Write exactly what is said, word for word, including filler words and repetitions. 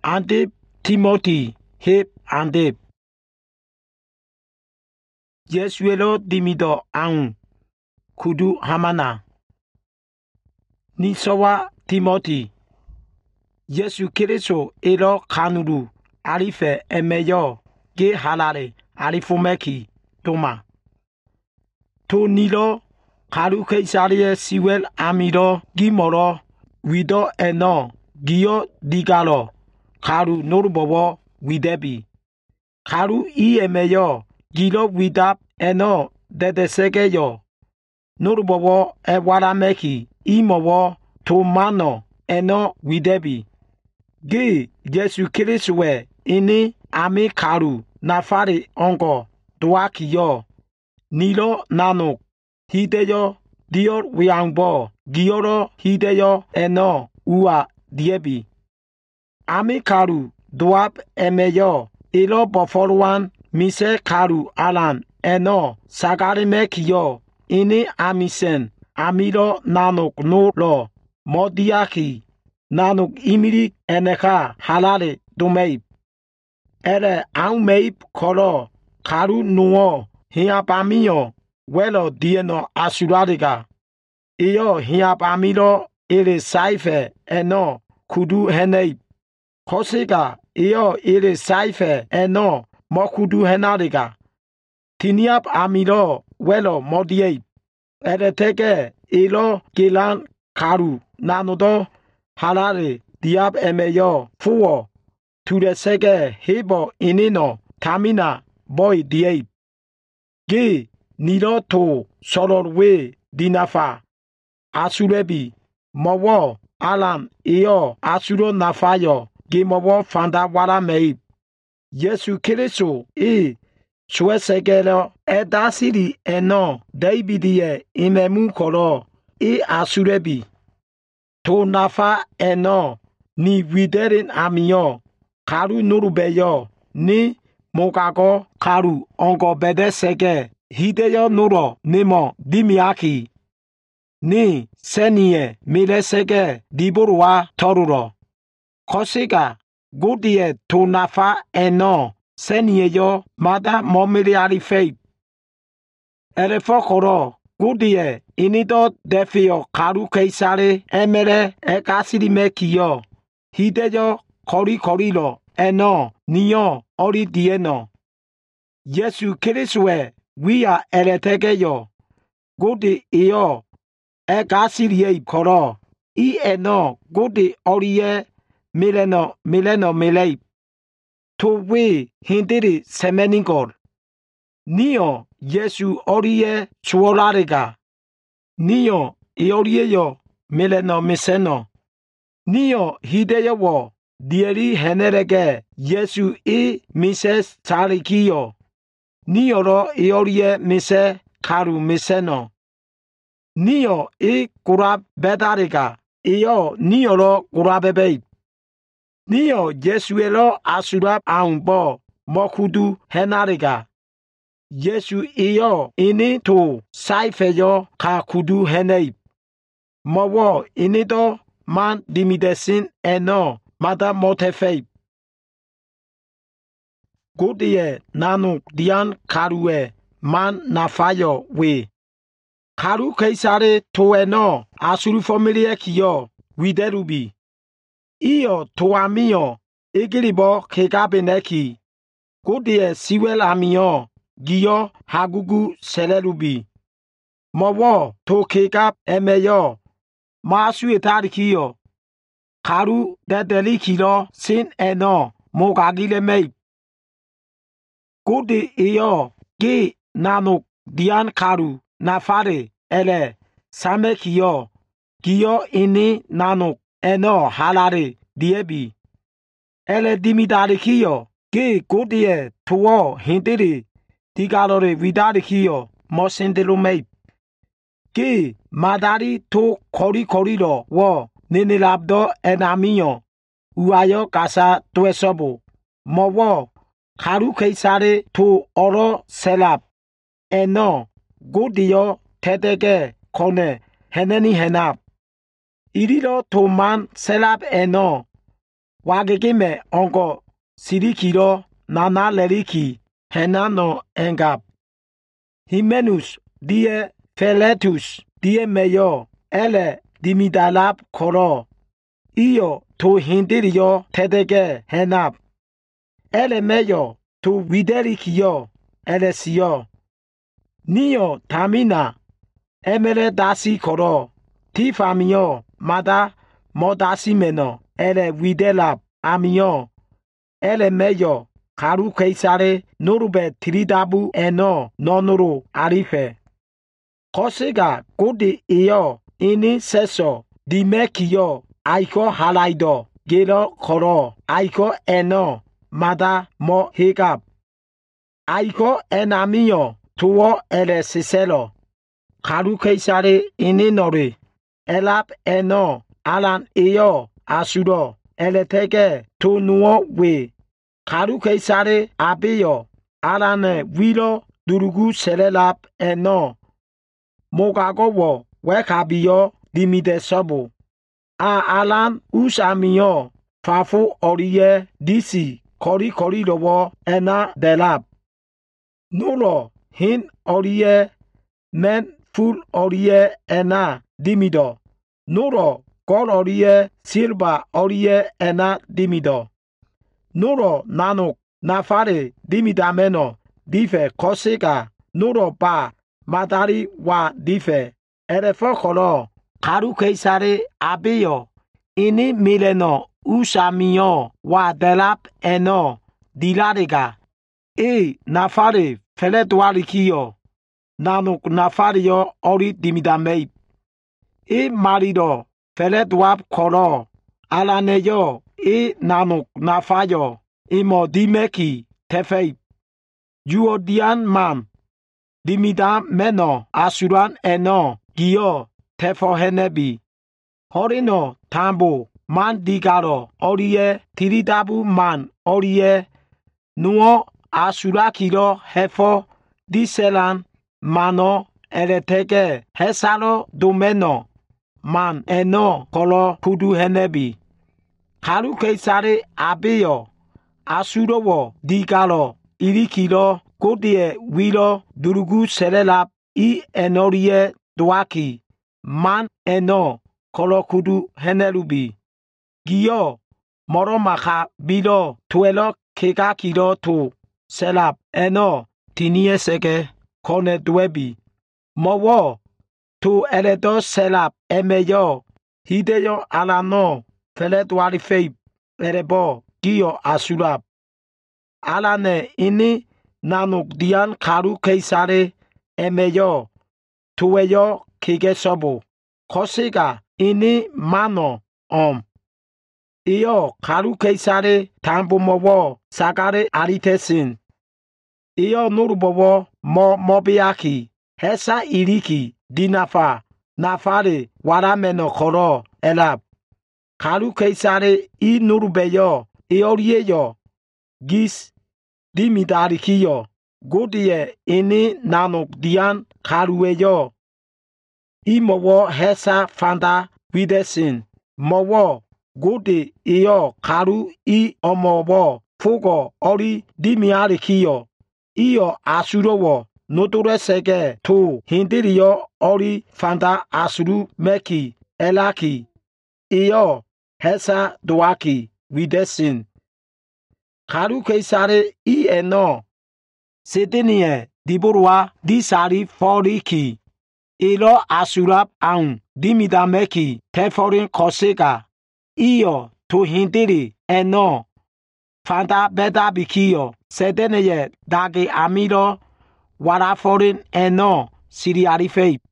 Andip Timothy Hip Andip Yesuelo dimido ang kudu hamana Nisowa Timothy Yesu Kiriso elo kanuru arife emeyo ge halare arifumeki toma to nilo karu keisariye siwel amiro gimoro wido eno giyo digalo karu norubobo widebi karu i emeyo gilo widap eno dedesegeyo norubobo ewarameki imowo to mano eno widebi ge Yesu Kiriswe ini ami karu nafari ongo duakiyo nilo nano hideyo dior wiangbo giyoro hideyo eno ua diebi ami karu duap emeyo ilo boforwan mise karu alan eno sagarimekiyo ini amisen amiro nanok no lo modiaki nanok imiri eneka halale domeib ere aumeib koro karu nuo hiapamiyo welo dieno asuradiga iyo hiapamiro ere saife eno kudu heneib kosiga iyo ere saife eno mokudu henadiga tiniap amiro welo modieib ere teke ilo gilan karu nanodo halare diab emeyo fuwo turesege hebo inino tamina boy dieib ge nilo to sororwe dinafa asurebi mowo alam iyo asuro nafayo ge mowo fanda wara meib Yesu Kiriso e suesegelo edasiri eno Davidie imemu koro e asurebi to nafa eno ni widerin amiyo karu nurubeyo ni mokago karu ongo bedesege hideyo nuro nimo dimiaki ni seniye milesege diburwa toruro kosiga gudie to nafa eno seniye yo mada momiriari fei erefokoro gudie inido defio karu keisare emere ekasiri mekiyo hideyo kori korilo eno niyo ori dieno Yesu Kiriswe wia eretegeyo gudi iyo ekasiri koro i eno gudi oriye mileno mileno milei to we hindiri semeningor niyo Yesu oriye chuorarega niyo ioriyeyo mileno miseno niyo hideyo wo dieri henerege Yesu i mises tarikiyo niyoro ioriye mise karu miseno niyo i kurab bedariga iyo niyoro kurabebe niyo Yesuelo asurab aunbo mokudu henariga Yesu iyo ini to saifeyo ka kudu heneib mowo inido man dimidesin eno mada motefeib gudie nanu dian karue man nafayo we karu keisare to eno asuru familie kiyo widerubi iyo to amiyo igiribo kegabeneki gudie siwel amiyo giyo hagugu selerubi mowo to kegab emeyo masu etarikiyo karu dedeli kilo sin eno mogagile meib gudi iyo gi nanu dian karu nafare ele samekiyo giyo ini nanu eno halare diebi ele dimidarikiyo gi gudie tuwo hindiri digalore vidarikiyo mosindilumeib gi madari to kori korilo wo ninilabdo enamiyo uayo kasa tuesobo mowo karu keisare to oro selab eno gudiyo tedege kone heneni henab irilo to man selab eno Wagegime onko sirikiro nana leriki henano engap. Himenus die Philetus die meyo ele dimidalap koro. Iyo to hindirio tedege henap. Ele meyo to widerikio ele siyo. Niyo tamina emele dasi koro. Tifamio mada modasi meno ele widelap amio. Ele meyo karu keisare norube tridabu eno nonoro arife. Kosega kodi iyo ini seso dimekiyo aiko halaido gero koro aiko eno mada mo higap. Aiko enamio tuwo ele siselo. Karu keisare ini nore. Elap eno alan iyo asuro. Ele tege to nuo we. Karu keisare abiyo alane wilo durugu selelap eno. Mogago wo wekabiyo dimide sobo. A alan usamiyo fafu oriye disi kori kori lobo ena delap. Nulo hin oriye men full oriye ena dimido. Nulo kol oriye silba oriye ena dimido. Nuro nanuk nafare dimidameno dife kosega nuro ba madari wa dife erefo kolo karu keisare abiyo ini mileno usamiyo wa delap eno dilarega e nafare feledwarikiyo nanuk nafario ori dimidamei e marido feledwap kolo alaneyo e nanuk nafayo imo dimeki tefei. Juodian man dimida meno asuran eno giyo tefohenebi. Horino tambo man digaro oriye tiridabu man oriye nuo asurakiro hefo diselan mano eretege hesaro domeno man eno kolo kudu henebi. Karu keisare abiyo asurowo digalo irikilo kodie wilo durugu selelap I enorie doaki man eno kolokudu henerubi. Giyo moromaka bilo tuelo keka kilo to selap eno tinie seke kone dwebi. Mowo to eredo selap emeyo hideyo alano feledwari feib erebo giyo asurap. Alane ini nanuk dian karu keisare emeyo tuweyo kigesobo. Kosega ini mano om. Iyo karu keisare tambo mowo sagare aritesin. Iyo nurubowo mo mobiaki hesa iriki dinafa nafare warameno koro elab. Karu keisare I nurubeyo iorieyo gis dimidarikiyo godie ini nanuk dian karueyo I mowo hesa fanda widesin mowo gode iyo karu I omowo fugo ori dimiarikiyo iyo asurowo notoresege to hindiriyo ori fanda asuru meki elaki iyo hesa doaki widesin. Karu keisare I eno sedenie diborwa disari foriki ilo asurap aun dimidameki teforin kosega iyo to hindiri eno fanda beda bikiyo sedenie dage amiro waraforin eno siriarifei